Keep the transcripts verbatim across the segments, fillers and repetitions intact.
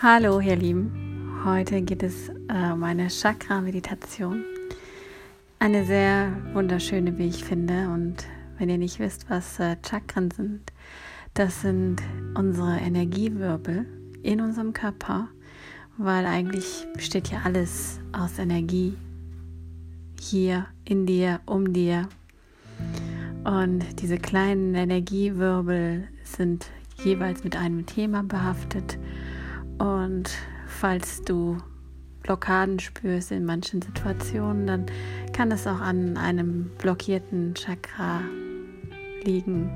Hallo ihr Lieben, heute geht es äh, um eine Chakra-Meditation. Eine sehr wunderschöne, wie ich finde. Und wenn ihr nicht wisst, was äh, Chakren sind, das sind unsere Energiewirbel in unserem Körper, weil eigentlich besteht ja alles aus Energie, hier, in dir, um dir. Und diese kleinen Energiewirbel sind jeweils mit einem Thema behaftet. Und falls du Blockaden spürst in manchen Situationen, dann kann es auch an einem blockierten Chakra liegen.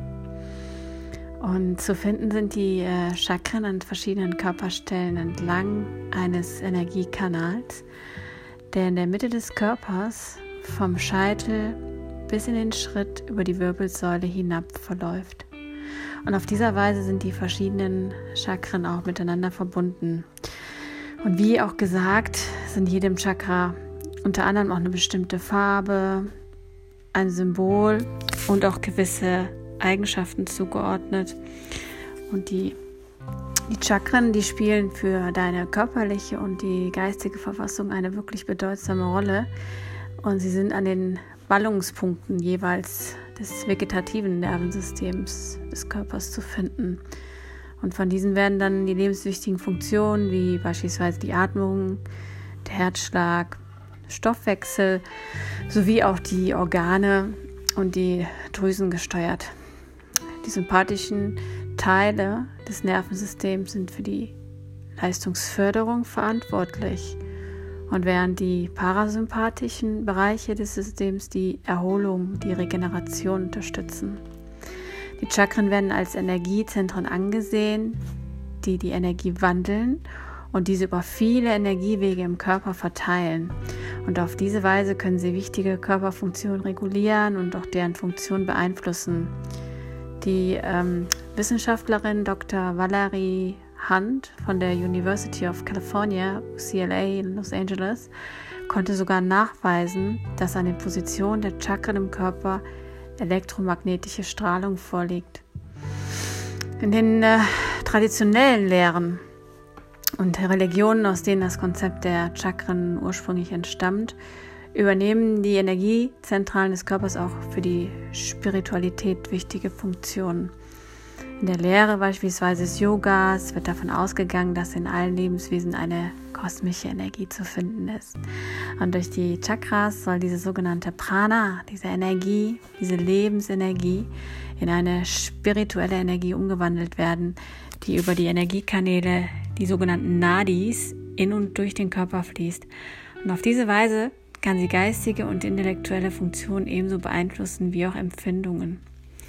Und zu finden sind die äh, Chakren an verschiedenen Körperstellen entlang eines Energiekanals, der in der Mitte des Körpers vom Scheitel bis in den Schritt über die Wirbelsäule hinab verläuft. Und auf dieser Weise sind die verschiedenen Chakren auch miteinander verbunden. Und wie auch gesagt, sind jedem Chakra unter anderem auch eine bestimmte Farbe, ein Symbol und auch gewisse Eigenschaften zugeordnet. Und die, die Chakren, die spielen für deine körperliche und die geistige Verfassung eine wirklich bedeutsame Rolle. Und sie sind an den Ballungspunkten jeweils des vegetativen Nervensystems des Körpers zu finden. Und von diesen werden dann die lebenswichtigen Funktionen wie beispielsweise die Atmung, der Herzschlag, Stoffwechsel sowie auch die Organe und die Drüsen gesteuert. Die sympathischen Teile des Nervensystems sind für die Leistungsförderung verantwortlich. Und während die parasympathischen Bereiche des Systems die Erholung, die Regeneration unterstützen. Die Chakren werden als Energiezentren angesehen, die die Energie wandeln und diese über viele Energiewege im Körper verteilen. Und auf diese Weise können sie wichtige Körperfunktionen regulieren und auch deren Funktion beeinflussen. Die ähm, Wissenschaftlerin Doktor Valerie Hunt von der University of California, U C L A in Los Angeles, konnte sogar nachweisen, dass an den Positionen der Chakren im Körper elektromagnetische Strahlung vorliegt. In den äh, traditionellen Lehren und Religionen, aus denen das Konzept der Chakren ursprünglich entstammt, übernehmen die Energiezentralen des Körpers auch für die Spiritualität wichtige Funktionen. In der Lehre beispielsweise des Yogas wird davon ausgegangen, dass in allen Lebenswesen eine kosmische Energie zu finden ist. Und durch die Chakras soll diese sogenannte Prana, diese Energie, diese Lebensenergie in eine spirituelle Energie umgewandelt werden, die über die Energiekanäle, die sogenannten Nadis, in und durch den Körper fließt. Und auf diese Weise kann sie geistige und intellektuelle Funktionen ebenso beeinflussen wie auch Empfindungen.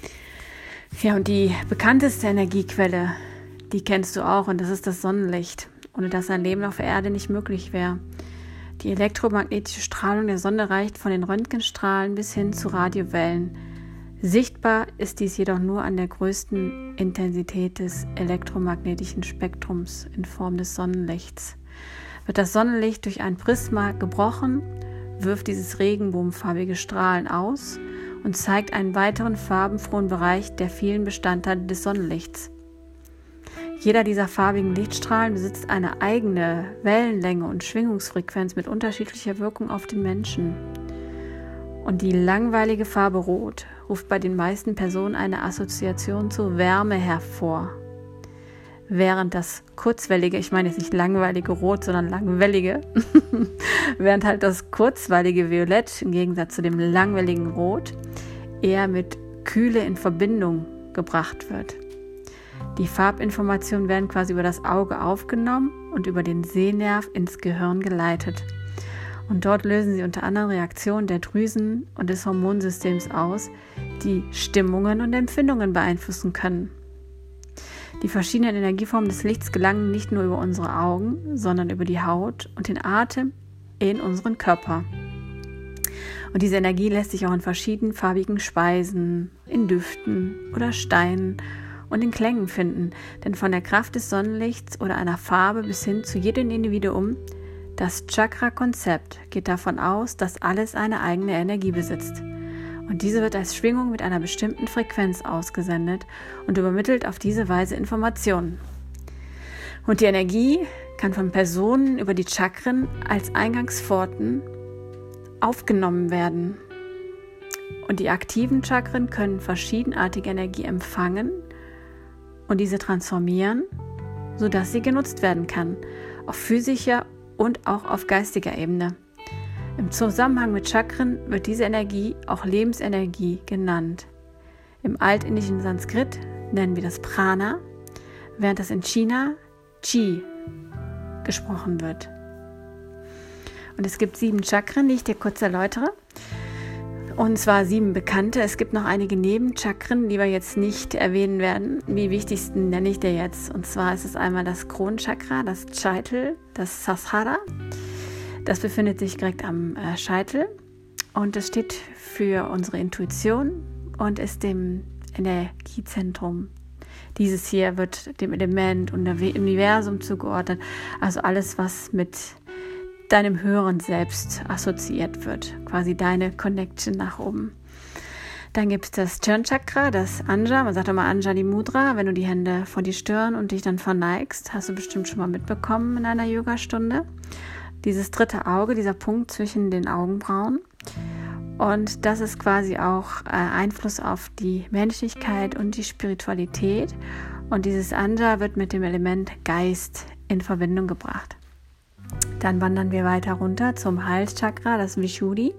Ja, und die bekannteste Energiequelle, die kennst du auch, und das ist das Sonnenlicht, ohne das ein Leben auf der Erde nicht möglich wäre. Die elektromagnetische Strahlung der Sonne reicht von den Röntgenstrahlen bis hin zu Radiowellen. Sichtbar ist dies jedoch nur an der größten Intensität des elektromagnetischen Spektrums in Form des Sonnenlichts. Wird das Sonnenlicht durch ein Prisma gebrochen, wirft dieses regenbogenfarbige Strahlen aus und zeigt einen weiteren farbenfrohen Bereich der vielen Bestandteile des Sonnenlichts. Jeder dieser farbigen Lichtstrahlen besitzt eine eigene Wellenlänge und Schwingungsfrequenz mit unterschiedlicher Wirkung auf den Menschen. Und die langweilige Farbe Rot ruft bei den meisten Personen eine Assoziation zur Wärme hervor. Während das kurzwellige, ich meine jetzt nicht langweilige Rot, sondern langwellige, während halt das kurzweilige Violett im Gegensatz zu dem langwelligen Rot eher mit Kühle in Verbindung gebracht wird. Die Farbinformationen werden quasi über das Auge aufgenommen und über den Sehnerv ins Gehirn geleitet. Und dort lösen sie unter anderem Reaktionen der Drüsen und des Hormonsystems aus, die Stimmungen und Empfindungen beeinflussen können. Die verschiedenen Energieformen des Lichts gelangen nicht nur über unsere Augen, sondern über die Haut und den Atem in unseren Körper. Und diese Energie lässt sich auch in verschiedenfarbigen Speisen, in Düften oder Steinen und in Klängen finden. Denn von der Kraft des Sonnenlichts oder einer Farbe bis hin zu jedem Individuum, das Chakra-Konzept geht davon aus, dass alles eine eigene Energie besitzt. Und diese wird als Schwingung mit einer bestimmten Frequenz ausgesendet und übermittelt auf diese Weise Informationen. Und die Energie kann von Personen über die Chakren als Eingangspforten aufgenommen werden. Und die aktiven Chakren können verschiedenartige Energie empfangen und diese transformieren, sodass sie genutzt werden kann, auf physischer und auch auf geistiger Ebene. Im Zusammenhang mit Chakren wird diese Energie auch Lebensenergie genannt. Im altindischen Sanskrit nennen wir das Prana, während das in China Qi gesprochen wird. Und es gibt sieben Chakren, die ich dir kurz erläutere. Und zwar sieben bekannte. Es gibt noch einige Nebenchakren, die wir jetzt nicht erwähnen werden. Die wichtigsten nenne ich dir jetzt. Und zwar ist es einmal das Kronchakra, das Scheitel, das Sahasrara. Das befindet sich direkt am äh, Scheitel. Und das steht für unsere Intuition und ist dem Energiezentrum. Dieses hier wird dem Element und dem Universum zugeordnet. Also alles, was mit deinem höheren Selbst assoziiert wird. Quasi deine Connection nach oben. Dann gibt es das Stirnchakra, das Anja. Man sagt immer Anjali Mudra. Wenn du die Hände vor die Stirn und dich dann verneigst, hast du bestimmt schon mal mitbekommen in einer Yogastunde. Dieses dritte Auge, dieser Punkt zwischen den Augenbrauen. Und das ist quasi auch äh, Einfluss auf die Menschlichkeit und die Spiritualität. Und dieses Anja wird mit dem Element Geist in Verbindung gebracht. Dann wandern wir weiter runter zum Halschakra, das Vishuddhi.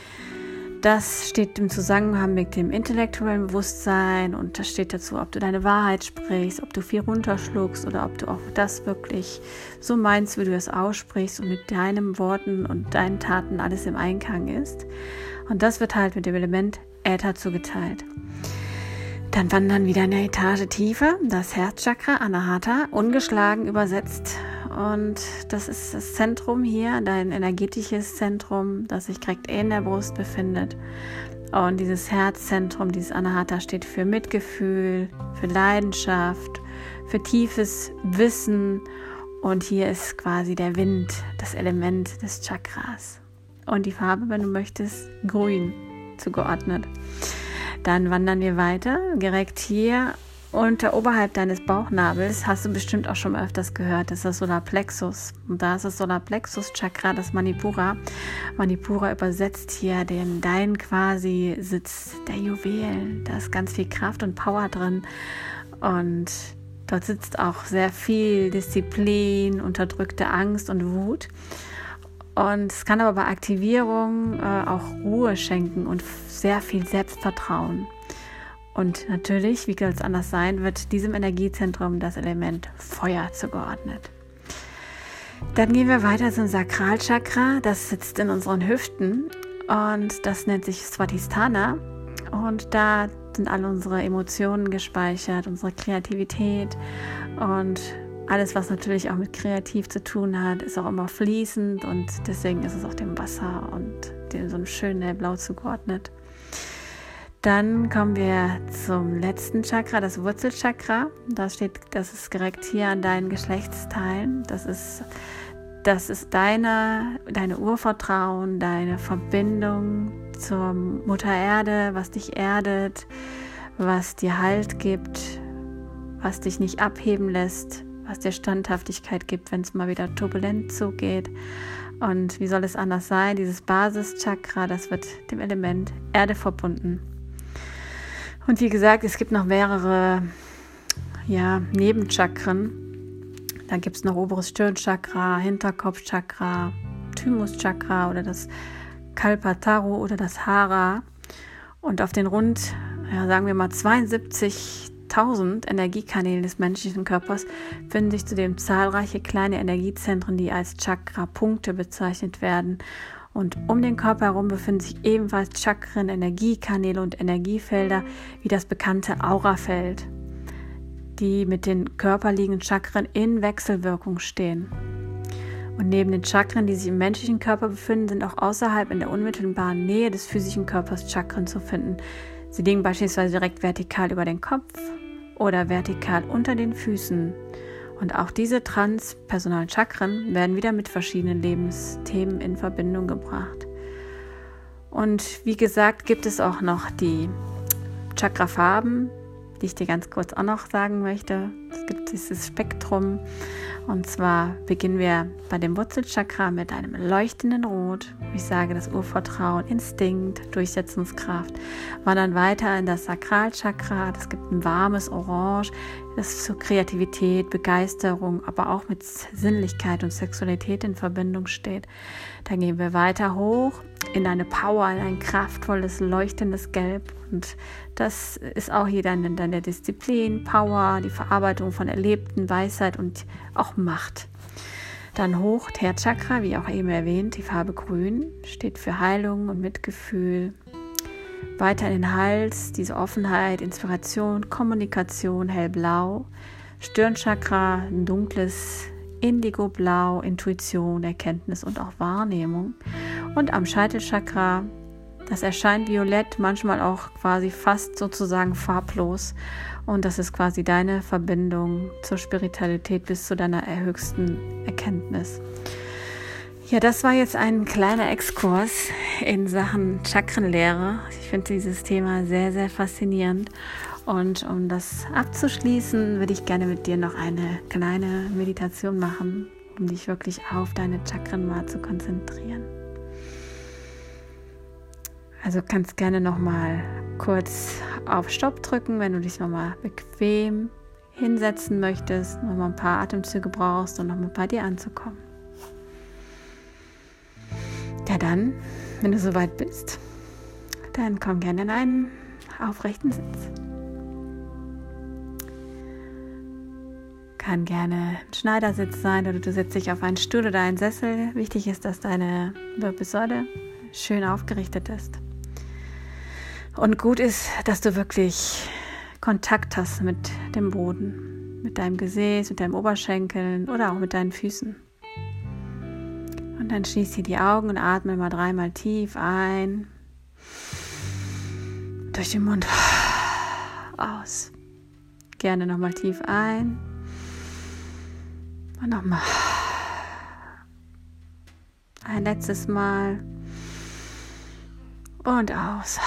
Das steht im Zusammenhang mit dem intellektuellen Bewusstsein und das steht dazu, ob du deine Wahrheit sprichst, ob du viel runterschluckst oder ob du auch das wirklich so meinst, wie du es aussprichst und mit deinen Worten und deinen Taten alles im Einklang ist. Und das wird halt mit dem Element Äther zugeteilt. Dann wandern wieder eine Etage tiefer, das Herzchakra, Anahata, ungeschlagen übersetzt. Und das ist das Zentrum hier, dein energetisches Zentrum, das sich direkt in der Brust befindet. Und dieses Herzzentrum, dieses Anahata steht für Mitgefühl, für Leidenschaft, für tiefes Wissen. Und hier ist quasi der Wind, das Element des Chakras. Und die Farbe, wenn du möchtest, grün zugeordnet. Dann wandern wir weiter, direkt hier unter oberhalb deines Bauchnabels, hast du bestimmt auch schon mal öfters gehört, das ist das Solarplexus. Und da ist das Solarplexus-Chakra, das Manipura. Manipura übersetzt hier den dein quasi Sitz der Juwelen. Da ist ganz viel Kraft und Power drin. Und dort sitzt auch sehr viel Disziplin, unterdrückte Angst und Wut. Und es kann aber bei Aktivierung äh, auch Ruhe schenken und sehr viel Selbstvertrauen. Und natürlich, wie soll es anders sein, wird diesem Energiezentrum das Element Feuer zugeordnet. Dann gehen wir weiter zum Sakralchakra. Das sitzt in unseren Hüften und das nennt sich Swadhisthana. Und da sind alle unsere Emotionen gespeichert, unsere Kreativität und alles, was natürlich auch mit kreativ zu tun hat, ist auch immer fließend und deswegen ist es auch dem Wasser und dem so einem schönen Hellblau zugeordnet. Dann kommen wir zum letzten Chakra, das Wurzelchakra. Da steht, das ist direkt hier an deinen Geschlechtsteilen. Das ist, das ist deine, deine Urvertrauen, deine Verbindung zur Mutter Erde, was dich erdet, was dir Halt gibt, was dich nicht abheben lässt, was dir Standhaftigkeit gibt, wenn es mal wieder turbulent zugeht. Und wie soll es anders sein? Dieses Basischakra, das wird dem Element Erde verbunden. Und wie gesagt, es gibt noch mehrere ja, Nebenchakren. Da gibt es noch oberes Stirnchakra, Hinterkopfchakra, Thymuschakra oder das Kalpataru oder das Hara. Und auf den rund, ja, sagen wir mal zweiundsiebzigtausend Energiekanälen des menschlichen Körpers finden sich zudem zahlreiche kleine Energiezentren, die als Chakra-Punkte bezeichnet werden. Und um den Körper herum befinden sich ebenfalls Chakren, Energiekanäle und Energiefelder, wie das bekannte Aurafeld, die mit den körperliegenden Chakren in Wechselwirkung stehen. Und neben den Chakren, die sich im menschlichen Körper befinden, sind auch außerhalb in der unmittelbaren Nähe des physischen Körpers Chakren zu finden. Sie liegen beispielsweise direkt vertikal über den Kopf oder vertikal unter den Füßen. Und auch diese transpersonalen Chakren werden wieder mit verschiedenen Lebensthemen in Verbindung gebracht. Und wie gesagt, gibt es auch noch die Chakrafarben, die ich dir ganz kurz auch noch sagen möchte. Es gibt dieses Spektrum Und zwar beginnen wir bei dem Wurzelchakra mit einem leuchtenden Rot. Ich sage das Urvertrauen, Instinkt, Durchsetzungskraft. Wandern weiter in das Sakralchakra. Das gibt ein warmes Orange, das zur Kreativität, Begeisterung, aber auch mit Sinnlichkeit und Sexualität in Verbindung steht. Dann gehen wir weiter hoch in eine Power, in ein kraftvolles, leuchtendes Gelb. Und das ist auch hier dann in deiner Disziplin, Power, die Verarbeitung von Erlebten, Weisheit und auch Macht. Dann hoch, Herzchakra, wie auch eben erwähnt, die Farbe Grün, steht für Heilung und Mitgefühl. Weiter in den Hals, diese Offenheit, Inspiration, Kommunikation, hellblau. Stirnchakra, ein dunkles Indigoblau, Intuition, Erkenntnis und auch Wahrnehmung. Und am Scheitelchakra, das erscheint violett, manchmal auch quasi fast sozusagen farblos. Und das ist quasi deine Verbindung zur Spiritualität bis zu deiner höchsten Erkenntnis. Ja, das war jetzt ein kleiner Exkurs in Sachen Chakrenlehre. Ich finde dieses Thema sehr, sehr faszinierend. Und um das abzuschließen, würde ich gerne mit dir noch eine kleine Meditation machen, um dich wirklich auf deine Chakren mal zu konzentrieren. Also kannst gerne nochmal kurz auf Stopp drücken, wenn du dich nochmal bequem hinsetzen möchtest, nochmal ein paar Atemzüge brauchst, um nochmal bei dir anzukommen. Ja dann, wenn du soweit bist, dann komm gerne in einen aufrechten Sitz. Kann gerne ein Schneidersitz sein oder du setzt dich auf einen Stuhl oder einen Sessel. Wichtig ist, dass deine Wirbelsäule schön aufgerichtet ist. Und gut ist, dass du wirklich Kontakt hast mit dem Boden, mit deinem Gesäß, mit deinen Oberschenkeln oder auch mit deinen Füßen. Und dann schließ hier die Augen und atme mal dreimal tief ein. Durch den Mund aus. Gerne nochmal tief ein. Und nochmal. Ein letztes Mal. Und aus.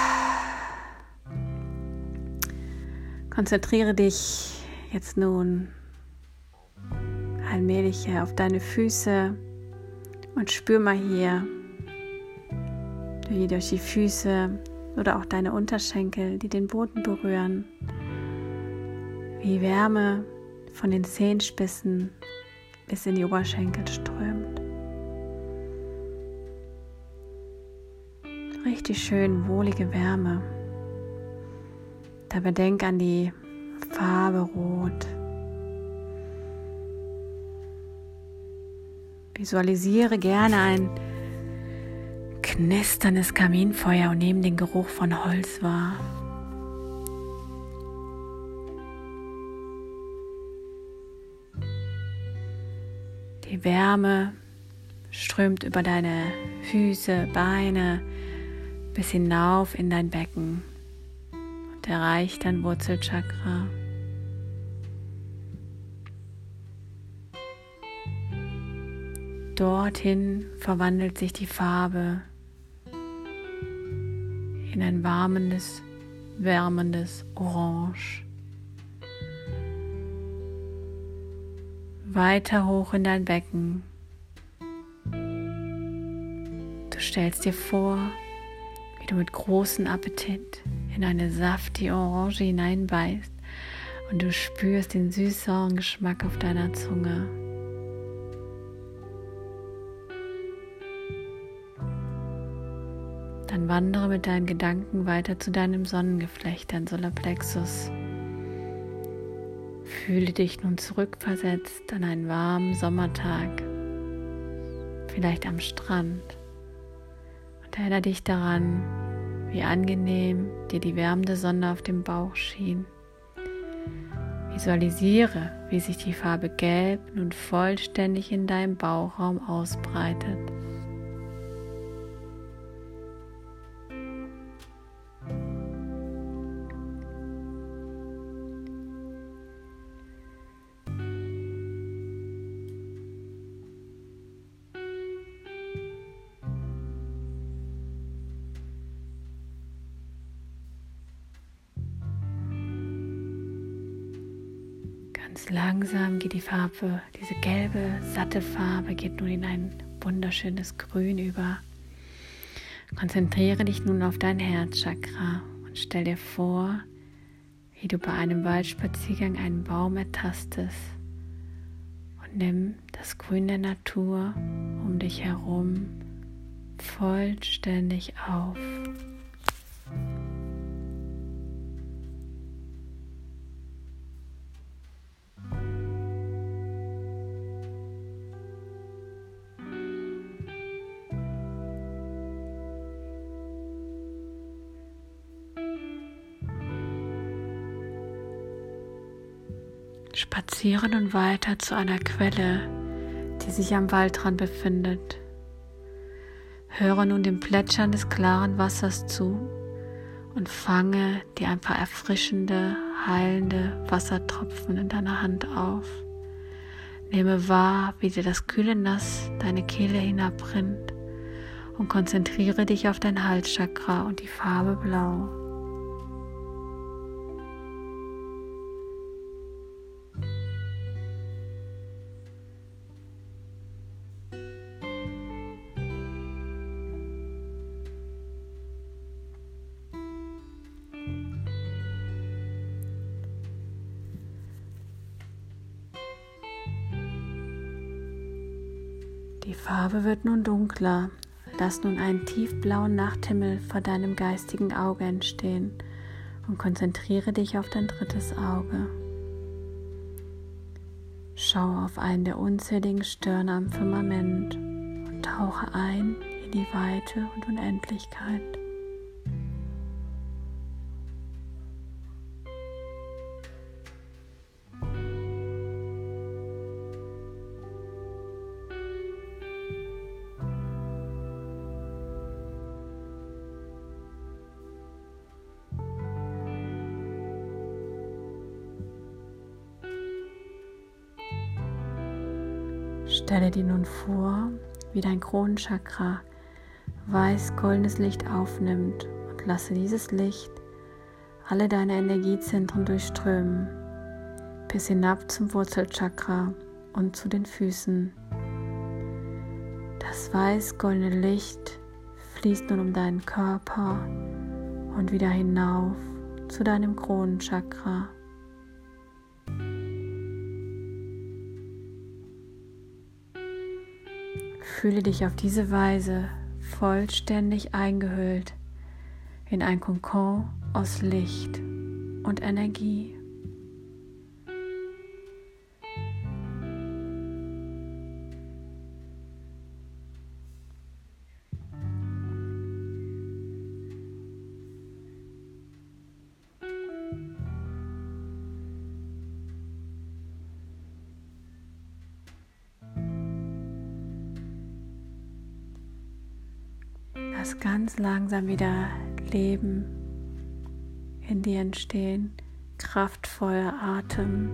Konzentriere dich jetzt nun allmählich auf deine Füße und spür mal hier, wie durch die Füße oder auch deine Unterschenkel, die den Boden berühren, wie Wärme von den Zehenspitzen bis in die Oberschenkel strömt. Richtig schön wohlige Wärme. Dabei denk an die Farbe Rot. Visualisiere gerne ein knisterndes Kaminfeuer und nehme den Geruch von Holz wahr. Die Wärme strömt über deine Füße, Beine bis hinauf in dein Becken und erreicht dein Wurzelchakra. Dorthin verwandelt sich die Farbe in ein warmendes, wärmendes Orange. Weiter hoch in dein Becken. Du stellst dir vor, wie du mit großem Appetit in eine saftige Orange hineinbeißt und du spürst den süß-sauren Geschmack auf deiner Zunge. Dann wandere mit deinen Gedanken weiter zu deinem Sonnengeflecht, dein Solarplexus. Fühle dich nun zurückversetzt an einen warmen Sommertag, vielleicht am Strand. Und erinnere dich daran, wie angenehm dir die wärmende Sonne auf dem Bauch schien. Visualisiere, wie sich die Farbe Gelb nun vollständig in deinem Bauchraum ausbreitet. Ganz langsam geht die Farbe, diese gelbe, satte Farbe geht nun in ein wunderschönes Grün über. Konzentriere dich nun auf dein Herzchakra und stell dir vor, wie du bei einem Waldspaziergang einen Baum ertastest und nimm das Grün der Natur um dich herum vollständig auf. Spaziere nun weiter zu einer Quelle, die sich am Waldrand befindet. Höre nun dem Plätschern des klaren Wassers zu und fange dir ein paar erfrischende, heilende Wassertropfen in deiner Hand auf. Nehme wahr, wie dir das kühle Nass deine Kehle hinabrinnt und konzentriere dich auf dein Halschakra und die Farbe Blau. Die Farbe wird nun dunkler. Lass nun einen tiefblauen Nachthimmel vor deinem geistigen Auge entstehen und konzentriere dich auf dein drittes Auge. Schaue auf einen der unzähligen Sterne am Firmament und tauche ein in die Weite und Unendlichkeit. Stelle dir nun vor, wie dein Kronenchakra weiß-goldenes Licht aufnimmt und lasse dieses Licht alle deine Energiezentren durchströmen, bis hinab zum Wurzelchakra und zu den Füßen. Das weiß-goldene Licht fließt nun um deinen Körper und wieder hinauf zu deinem Kronenchakra. Fühle dich auf diese Weise vollständig eingehüllt in ein Kokon aus Licht und Energie. Lass ganz langsam wieder Leben in dir entstehen, kraftvoller Atem,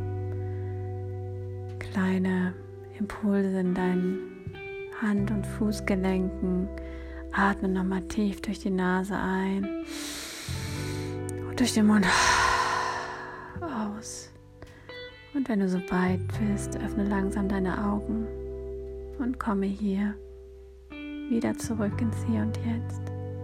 kleine Impulse in deinen Hand- und Fußgelenken. Atme nochmal tief durch die Nase ein und durch den Mund aus. Und wenn du so weit bist, öffne langsam deine Augen und komme hier wieder zurück ins Hier und Jetzt.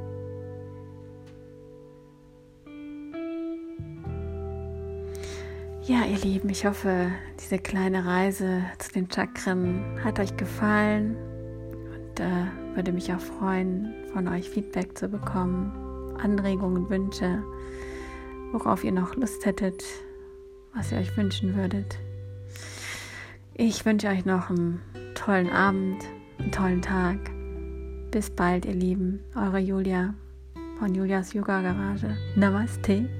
Ja, ihr Lieben, ich hoffe, diese kleine Reise zu den Chakren hat euch gefallen und äh, würde mich auch freuen, von euch Feedback zu bekommen, Anregungen, Wünsche, worauf ihr noch Lust hättet, was ihr euch wünschen würdet. Ich wünsche euch noch einen tollen Abend, einen tollen Tag. Bis bald, ihr Lieben. Eure Julia von Julias Yoga Garage. Namaste.